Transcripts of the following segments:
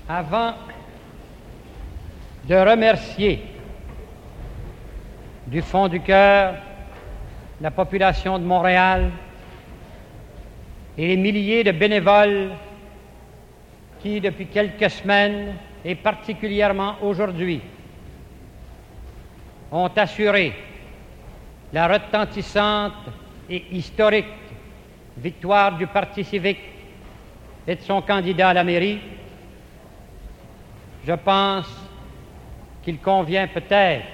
Avant de remercier du fond du cœur la population de Montréal et les milliers de bénévoles qui, depuis quelques semaines et particulièrement aujourd'hui, ont assuré la retentissante et historique victoire du Parti civique et de son candidat à la mairie, je pense qu'il convient peut-être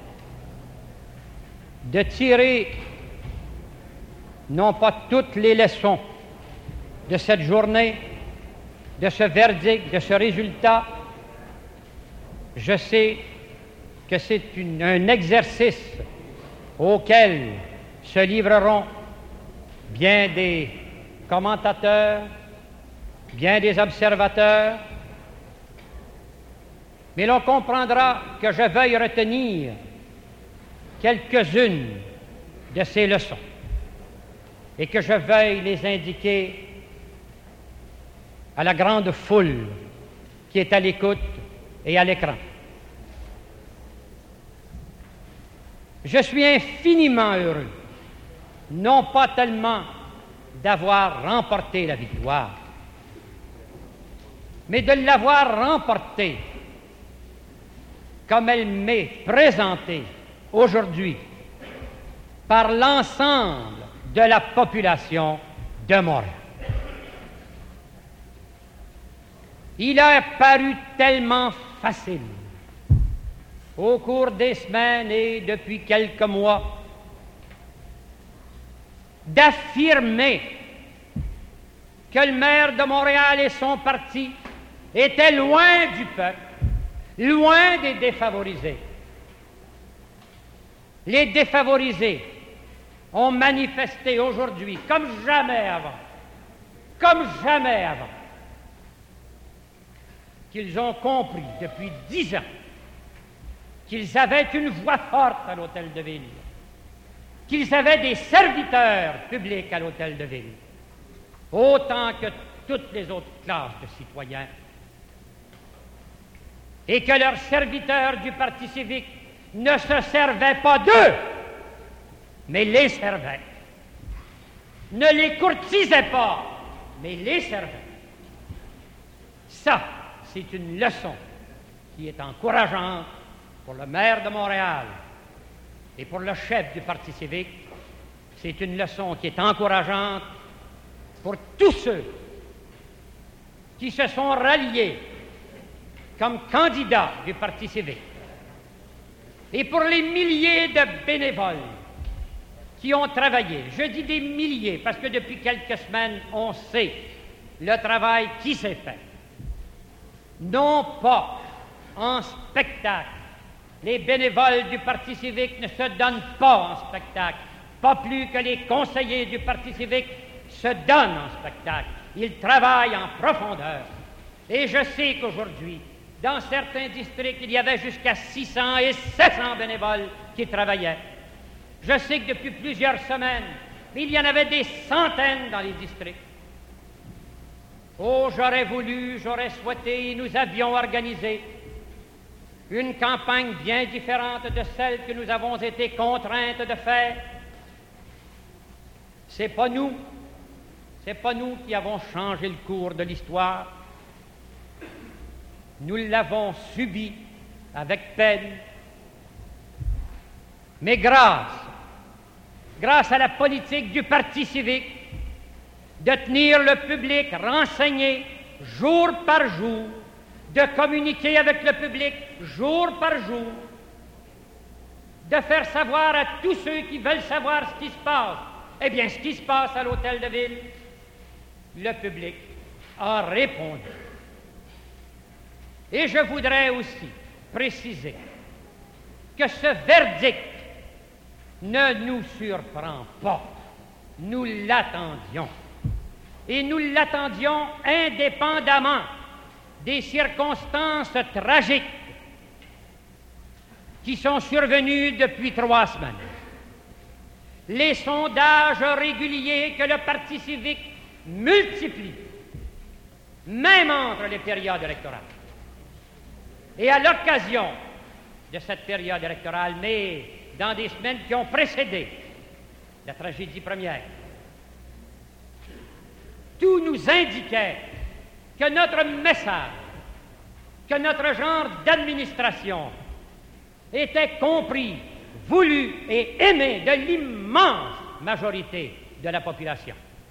de tirer non pas toutes les leçons de cette journée, de ce verdict, de ce résultat. Je sais que c'est un exercice auquel se livreront bien des commentateurs, bien des observateurs, mais l'on comprendra que je veuille retenir quelques-unes de ces leçons et que je veuille les indiquer à la grande foule qui est à l'écoute et à l'écran. Je suis infiniment heureux, non pas tellement d'avoir remporté la victoire, mais de l'avoir remportée comme elle m'est présentée aujourd'hui par l'ensemble de la population de Montréal. Il a paru tellement facile au cours des semaines et depuis quelques mois d'affirmer que le maire de Montréal et son parti étaient loin du peuple, loin des défavorisés. Les défavorisés ont manifesté aujourd'hui comme jamais avant, qu'ils ont compris depuis 10 ans qu'ils avaient une voix forte à l'Hôtel de Ville, qu'ils avaient des serviteurs publics à l'Hôtel de Ville, autant que toutes les autres classes de citoyens, et que leurs serviteurs du Parti civique ne se servaient pas d'eux, mais les servaient, ne les courtisaient pas, mais les servaient. Ça, c'est une leçon qui est encourageante pour le maire de Montréal et pour le chef du Parti civique. C'est une leçon qui est encourageante pour tous ceux qui se sont ralliés comme candidats du Parti civique et pour les milliers de bénévoles qui ont travaillé. Je dis des milliers parce que depuis quelques semaines, on sait le travail qui s'est fait. Non pas en spectacle. Les bénévoles du Parti civique ne se donnent pas en spectacle, pas plus que les conseillers du Parti civique se donnent en spectacle. Ils travaillent en profondeur. Et je sais qu'aujourd'hui, dans certains districts, il y avait jusqu'à 600 et 700 bénévoles qui travaillaient. Je sais que depuis plusieurs semaines, il y en avait des centaines dans les districts. Oh, j'aurais souhaité, nous avions organisé une campagne bien différente de celle que nous avons été contraintes de faire. C'est pas nous qui avons changé le cours de l'histoire. Nous l'avons subi avec peine, mais grâce à la politique du Parti civique, de tenir le public renseigné jour par jour, de communiquer avec le public jour par jour, de faire savoir à tous ceux qui veulent savoir ce qui se passe, eh bien, ce qui se passe à l'Hôtel de Ville, le public a répondu. Et je voudrais aussi préciser que ce verdict ne nous surprend pas. Nous l'attendions. Et nous l'attendions indépendamment des circonstances tragiques qui sont survenues depuis 3 semaines. Les sondages réguliers que le Parti civique multiplie, même entre les périodes électorales, Et à l'occasion de cette période électorale, mais dans des semaines qui ont précédé la tragédie première, tout nous indiquait que notre message, que notre genre d'administration était compris, voulu et aimé de l'immense majorité de la population.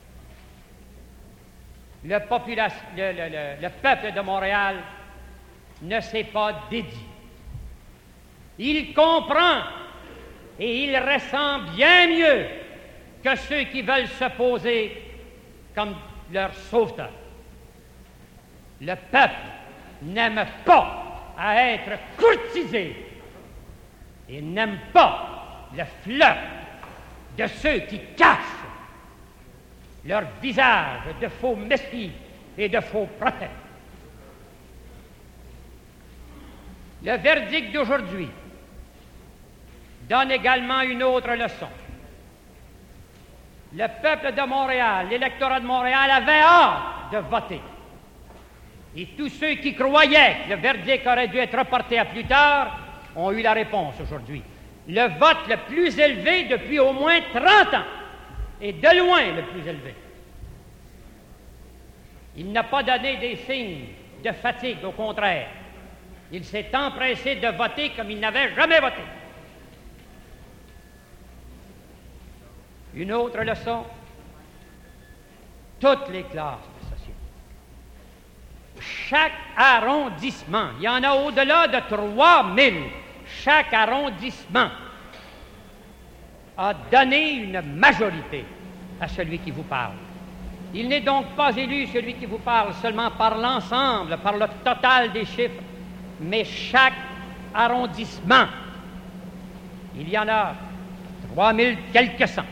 Le peuple de Montréal ne s'est pas dédié. Il comprend et il ressent bien mieux que ceux qui veulent se poser comme leur sauveteur. Le peuple n'aime pas à être courtisé et n'aime pas le flirt de ceux qui cachent leur visage de faux messies et de faux prophètes. Le verdict d'aujourd'hui donne également une autre leçon. Le peuple de Montréal, l'électorat de Montréal avait hâte de voter. Et tous ceux qui croyaient que le verdict aurait dû être reporté à plus tard ont eu la réponse aujourd'hui. Le vote le plus élevé depuis au moins 30 ans, et de loin le plus élevé. Il n'a pas donné des signes de fatigue, au contraire. Il s'est empressé de voter comme il n'avait jamais voté. Une autre leçon, toutes les classes de société. Chaque arrondissement, il y en a au-delà de 3000, chaque arrondissement a donné une majorité à celui qui vous parle. Il n'est donc pas élu, celui qui vous parle, seulement par l'ensemble, par le total des chiffres, mais chaque arrondissement. Il y en a 3000 quelques cents.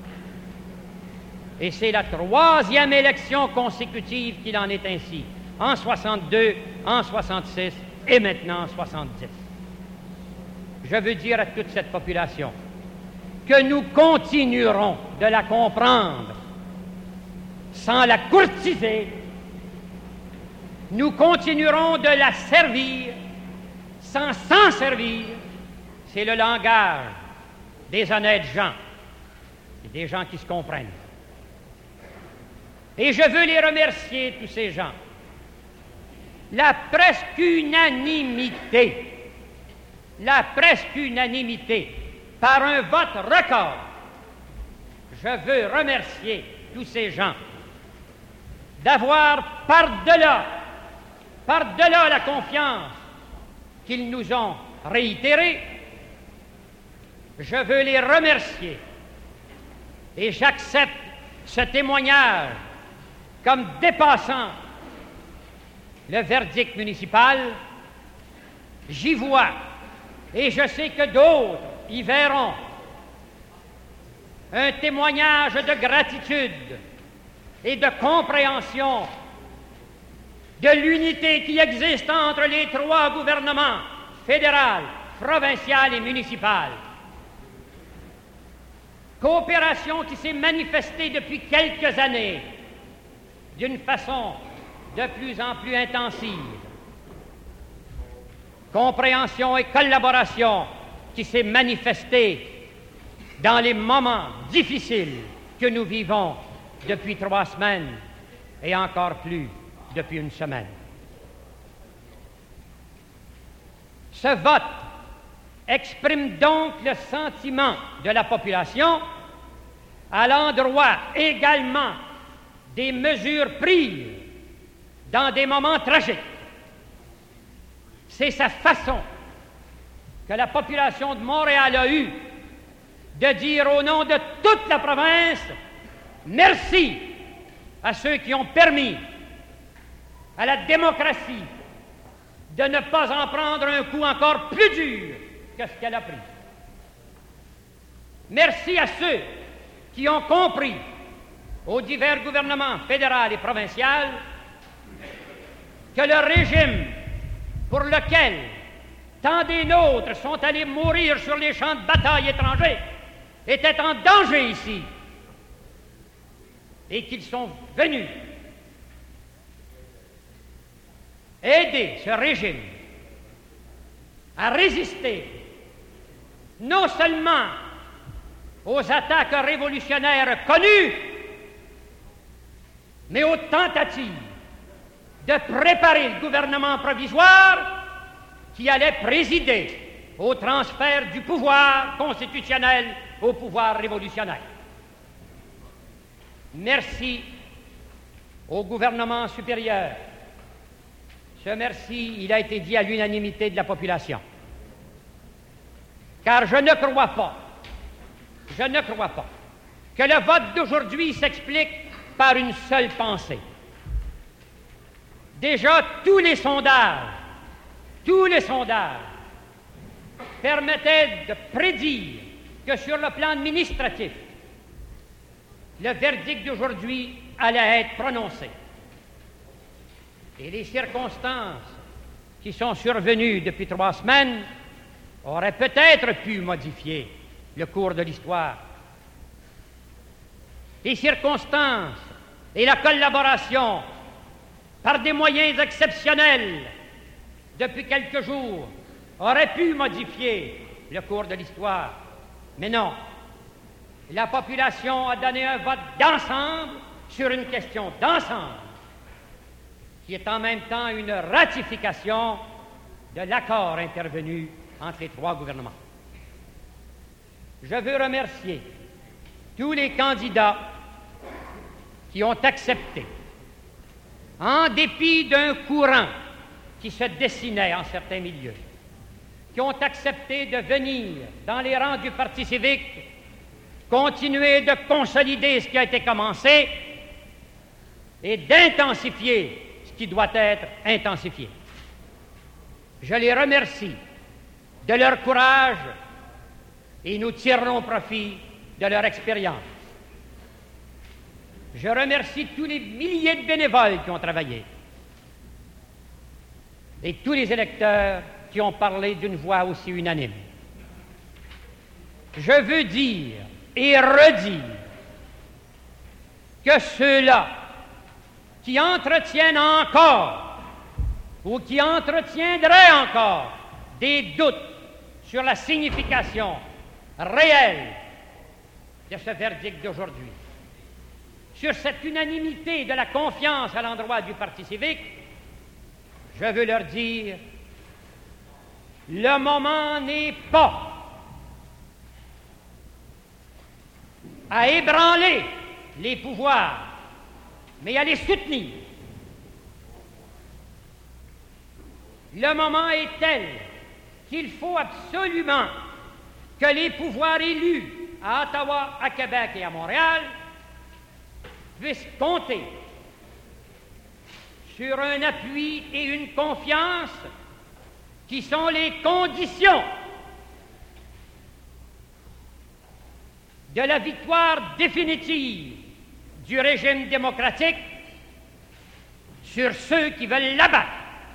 Et c'est la troisième élection consécutive qu'il en est ainsi, en 62, en 66 et maintenant en 70. Je veux dire à toute cette population que nous continuerons de la comprendre sans la courtiser. Nous continuerons de la servir sans s'en servir. C'est le langage des honnêtes gens et des gens qui se comprennent. Et je veux les remercier, tous ces gens. La presque unanimité, par un vote record, je veux remercier tous ces gens d'avoir par-delà la confiance qu'ils nous ont réitérée, je veux les remercier et j'accepte ce témoignage comme dépassant le verdict municipal. J'y vois, et je sais que d'autres y verront, un témoignage de gratitude et de compréhension de l'unité qui existe entre les trois gouvernements, fédéral, provincial et municipal. Coopération qui s'est manifestée depuis quelques années d'une façon de plus en plus intensive. Compréhension et collaboration qui s'est manifestée dans les moments difficiles que nous vivons depuis 3 semaines et encore plus depuis 1 semaine. Ce vote exprime donc le sentiment de la population à l'endroit également des mesures prises dans des moments tragiques. C'est sa façon que la population de Montréal a eue de dire au nom de toute la province merci à ceux qui ont permis à la démocratie de ne pas en prendre un coup encore plus dur que ce qu'elle a pris. Merci à ceux qui ont compris aux divers gouvernements fédéral et provincial que le régime pour lequel tant des nôtres sont allés mourir sur les champs de bataille étrangers était en danger ici et qu'ils sont venus aider ce régime à résister non seulement aux attaques révolutionnaires connues, mais aux tentatives de préparer le gouvernement provisoire qui allait présider au transfert du pouvoir constitutionnel au pouvoir révolutionnaire. Merci au gouvernement supérieur. Ce merci, il a été dit à l'unanimité de la population. Car je ne crois pas que le vote d'aujourd'hui s'explique par une seule pensée. Déjà, tous les sondages permettaient de prédire que sur le plan administratif, le verdict d'aujourd'hui allait être prononcé. Et les circonstances qui sont survenues depuis 3 semaines auraient peut-être pu modifier le cours de l'histoire. Les circonstances et la collaboration par des moyens exceptionnels depuis quelques jours auraient pu modifier le cours de l'histoire. Mais non, la population a donné un vote d'ensemble sur une question d'ensemble qui est en même temps une ratification de l'accord intervenu entre les 3 gouvernements. Je veux remercier tous les candidats qui ont accepté, en dépit d'un courant qui se dessinait en certains milieux, qui ont accepté de venir dans les rangs du Parti civique, continuer de consolider ce qui a été commencé et d'intensifier ce qui doit être intensifié. Je les remercie de leur courage et nous tirerons profit de leur expérience. Je remercie tous les milliers de bénévoles qui ont travaillé et tous les électeurs qui ont parlé d'une voix aussi unanime. Je veux dire et redire que ceux-là qui entretiennent encore ou qui entretiendraient encore des doutes sur la signification réelle de ce verdict d'aujourd'hui, sur cette unanimité de la confiance à l'endroit du Parti civique, je veux leur dire, le moment n'est pas à ébranler les pouvoirs, mais à les soutenir. Le moment est tel qu'il faut absolument que les pouvoirs élus à Ottawa, à Québec et à Montréal puissent compter sur un appui et une confiance qui sont les conditions de la victoire définitive du régime démocratique sur ceux qui veulent l'abattre.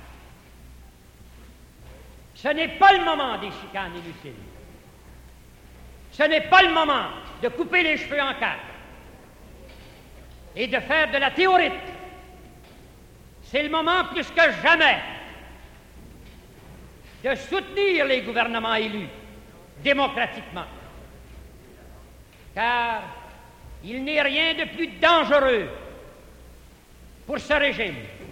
Ce n'est pas le moment des chicanes inutiles. Ce n'est pas le moment de couper les cheveux en 4 et de faire de la théorie. C'est le moment plus que jamais de soutenir les gouvernements élus démocratiquement. Car il n'est rien de plus dangereux pour ce régime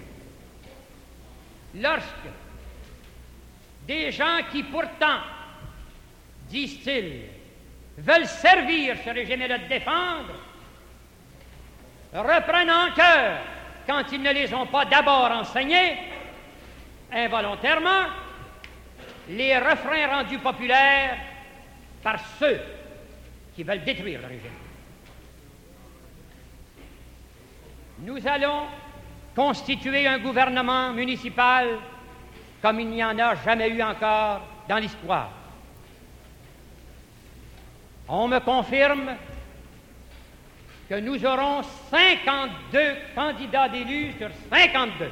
lorsque des gens qui pourtant, disent-ils, veulent servir ce régime et le défendre, reprennent en cœur, quand ils ne les ont pas d'abord enseignés, involontairement, les refrains rendus populaires par ceux qui veulent détruire le régime. Nous allons constituer un gouvernement municipal comme il n'y en a jamais eu encore dans l'histoire. On me confirme que nous aurons 52 candidats d'élus sur 52.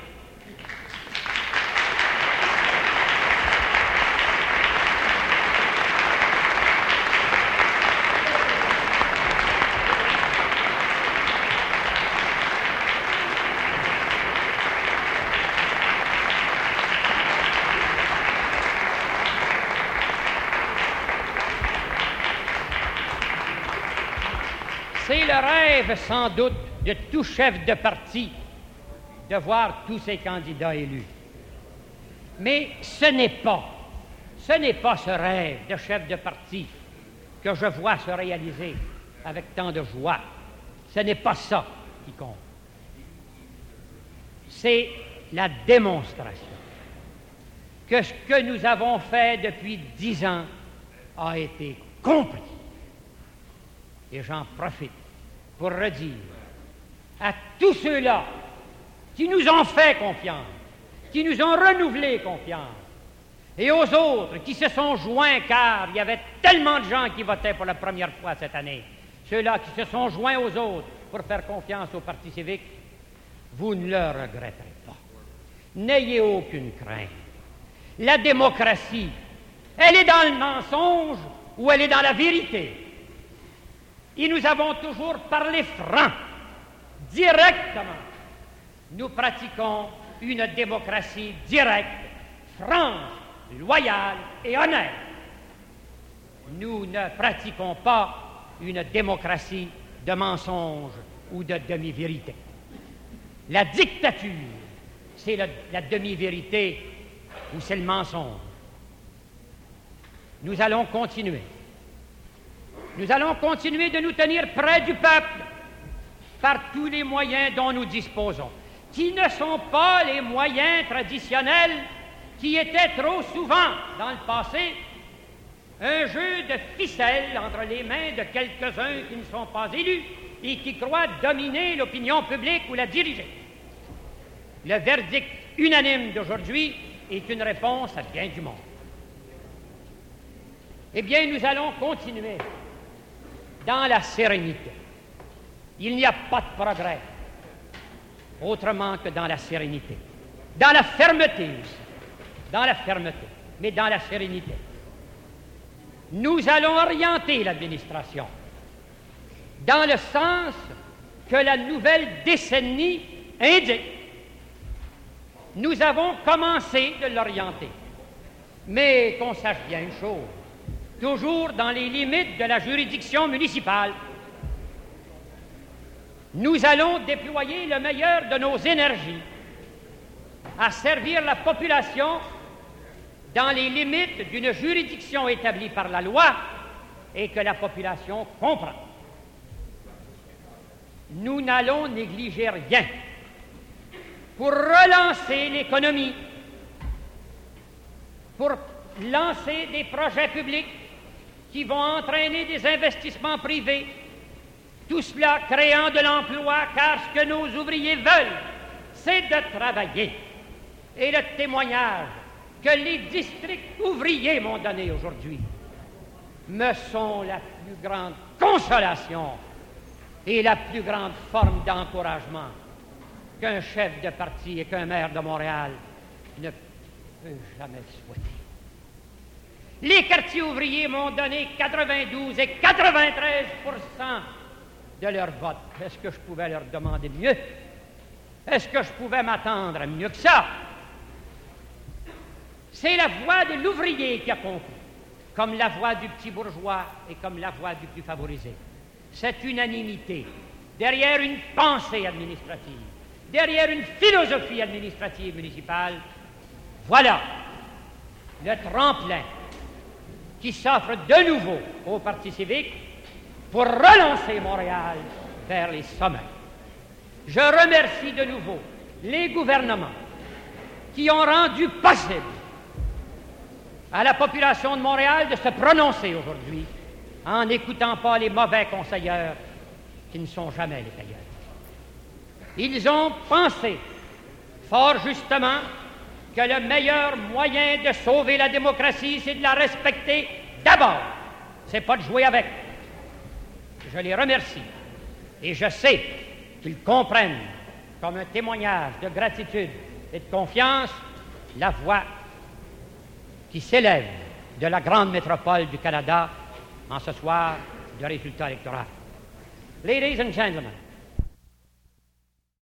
le rêve sans doute de tout chef de parti de voir tous ses candidats élus. Mais ce n'est pas ce rêve de chef de parti que je vois se réaliser avec tant de joie. Ce n'est pas ça qui compte. C'est la démonstration que ce que nous avons fait depuis 10 ans a été compris. Et j'en profite pour redire à tous ceux-là qui nous ont fait confiance, qui nous ont renouvelé confiance, et aux autres qui se sont joints, car il y avait tellement de gens qui votaient pour la première fois cette année, ceux-là qui se sont joints aux autres pour faire confiance au Parti civique, vous ne le regretterez pas. N'ayez aucune crainte. La démocratie, elle est dans le mensonge ou elle est dans la vérité. Et nous avons toujours parlé franc, directement. Nous pratiquons une démocratie directe, franche, loyale et honnête. Nous ne pratiquons pas une démocratie de mensonge ou de demi-vérité. La dictature, c'est la demi-vérité ou c'est le mensonge. Nous allons continuer. Nous allons continuer de nous tenir près du peuple par tous les moyens dont nous disposons, qui ne sont pas les moyens traditionnels qui étaient trop souvent, dans le passé, un jeu de ficelles entre les mains de quelques-uns qui ne sont pas élus et qui croient dominer l'opinion publique ou la diriger. Le verdict unanime d'aujourd'hui est une réponse à bien du monde. Eh bien, nous allons continuer dans la sérénité. Il n'y a pas de progrès autrement que dans la sérénité. Dans la fermeté aussi. Dans la fermeté, mais dans la sérénité. Nous allons orienter l'administration dans le sens que la nouvelle décennie indique. Nous avons commencé de l'orienter. Mais qu'on sache bien une chose, toujours dans les limites de la juridiction municipale, nous allons déployer le meilleur de nos énergies à servir la population dans les limites d'une juridiction établie par la loi et que la population comprend. Nous n'allons négliger rien pour relancer l'économie, pour lancer des projets publics qui vont entraîner des investissements privés, tout cela créant de l'emploi, car ce que nos ouvriers veulent, c'est de travailler. Et le témoignage que les districts ouvriers m'ont donné aujourd'hui me sont la plus grande consolation et la plus grande forme d'encouragement qu'un chef de parti et qu'un maire de Montréal ne peut jamais souhaiter. Les quartiers ouvriers m'ont donné 92 et 93% de leur vote. Est-ce que je pouvais leur demander mieux? Est-ce que je pouvais m'attendre à mieux que ça? C'est la voix de l'ouvrier qui a compris, comme la voix du petit bourgeois et comme la voix du plus favorisé. Cette unanimité, derrière une pensée administrative, derrière une philosophie administrative municipale, voilà le tremplin qui s'offre de nouveau au Parti civique pour relancer Montréal vers les sommets. Je remercie de nouveau les gouvernements qui ont rendu possible à la population de Montréal de se prononcer aujourd'hui en n'écoutant pas les mauvais conseilleurs qui ne sont jamais les payeurs. Ils ont pensé fort justement que le meilleur moyen de sauver la démocratie, c'est de la respecter d'abord. C'est pas de jouer avec. Je les remercie et je sais qu'ils comprennent comme un témoignage de gratitude et de confiance la voix qui s'élève de la grande métropole du Canada en ce soir de résultat électoral. Ladies and gentlemen,